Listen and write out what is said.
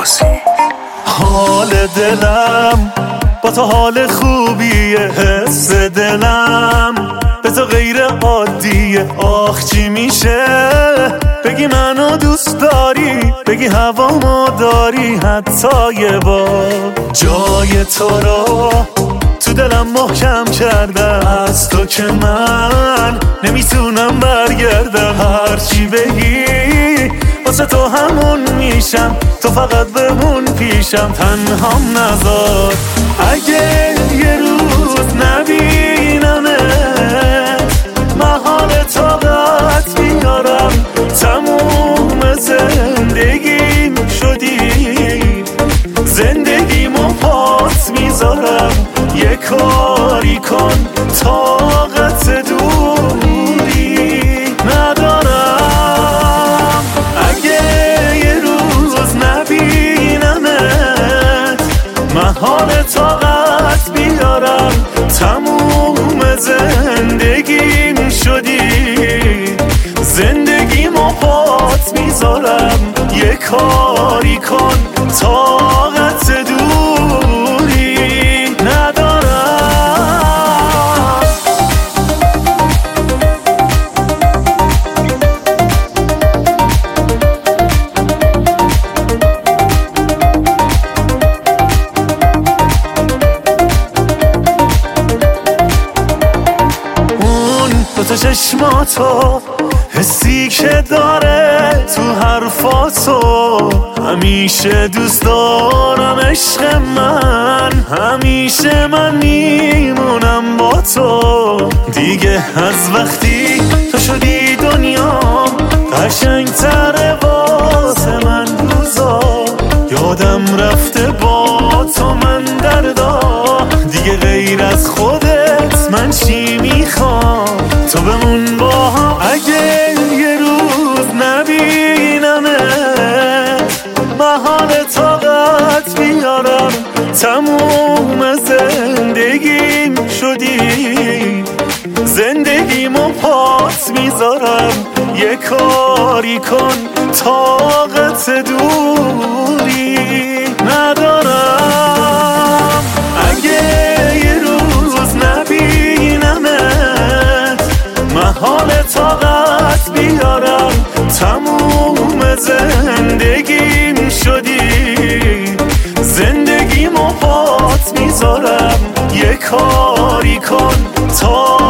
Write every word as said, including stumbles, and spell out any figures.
عباسی. حال دلم با تو حال خوبیه، حس دلم به تو غیر عادیه. آخ چی میشه بگی منو دوست داری، بگی هوامو داری، حتی یه بار جای تو رو تو دلم محکم کردم. از تو که من نمیتونم برگردم، هرچی بگی واسه تو همون میشم، تو فقط بمون پیشم، تنهام نذار. اگه یه روز نبینمه من حال طاقت بیارم، تموم زندگیم شدی، زندگیمو پات میذارم. یه کاری کن طاقت دوری ندارم. اگه یه روز نبینمت من حال طاقت بیارم، تموم زندگیم شدی، زندگیمو پات میذارم. یه کاری کن طاقت دوری ندارم. اون دوتا چشماتو حسی که داره تو حرفاتو، همیشه دوست دارم عشق من، همیشه من میمونم با تو. دیگه از وقتی تو شدی دنیام قشنگ تره واسه من روزا، یادم رفته با تو من دردا. دیگه غیر از خودت من چی میخوام، تو بمون با هم. اگه یه روز نبینمه من حال طاقت بیارم، تموم زندگیم شدی، زندگیمو پات میذارم. یه کاری کن طاقت دوری ندارم. اگه یه روز نبینمت من حال طاقت بیارم، تموم زندگیم شدی، زندگیمو پات میذارم. یه کاری کن تا